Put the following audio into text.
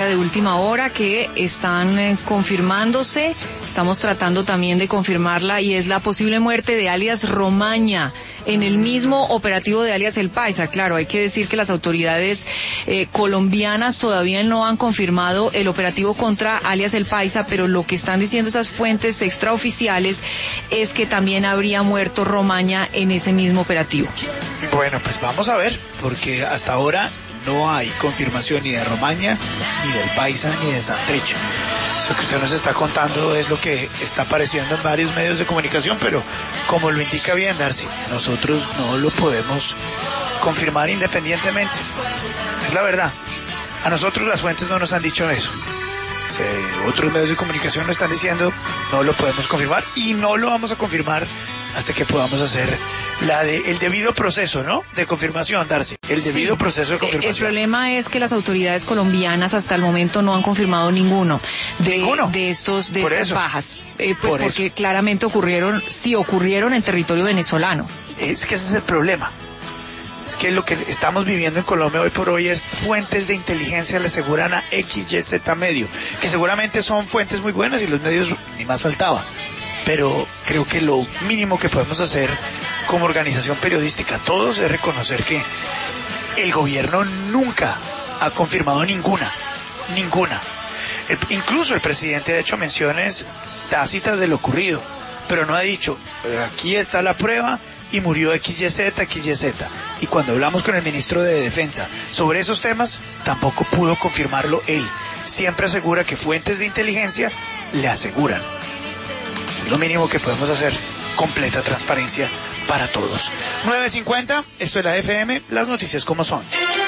de última hora que están confirmándose. Estamos tratando también de confirmarla y es la posible muerte de alias Romaña en el mismo operativo de alias El Paisa. Claro, hay que decir que las autoridades colombianas todavía no han confirmado el operativo contra alias El Paisa, pero lo que están diciendo esas fuentes extraoficiales es que también habría muerto Romaña en ese mismo operativo. Bueno, pues vamos a ver, porque hasta ahora no hay confirmación ni de Romaña, ni del Paisa, ni de Santrich. Eso que usted nos está contando es lo que está apareciendo en varios medios de comunicación, pero como lo indica bien Darcy, nosotros no lo podemos confirmar independientemente. Es la verdad. A nosotros las fuentes no nos han dicho eso. Otros medios de comunicación lo están diciendo, no lo podemos confirmar y no lo vamos a confirmar hasta que podamos hacer el debido proceso, ¿no? De confirmación, Darcy. El debido proceso de confirmación. El problema es que las autoridades colombianas hasta el momento no han confirmado ninguno de estas bajas. Porque claramente ocurrieron en territorio venezolano. Es que ese es el problema. Es que lo que estamos viviendo en Colombia hoy por hoy es fuentes de inteligencia le aseguran a XYZ Medio, que seguramente son fuentes muy buenas y los medios ni más faltaba. Pero creo que lo mínimo que podemos hacer como organización periodística todos es reconocer que el gobierno nunca ha confirmado ninguna. Incluso el presidente ha hecho menciones tácitas de lo ocurrido, pero no ha dicho, aquí está la prueba y murió XYZ. Y cuando hablamos con el ministro de Defensa sobre esos temas, tampoco pudo confirmarlo él. Siempre asegura que fuentes de inteligencia le aseguran. Lo mínimo que podemos hacer, completa transparencia para todos. 9:50, esto es la FM, las noticias como son.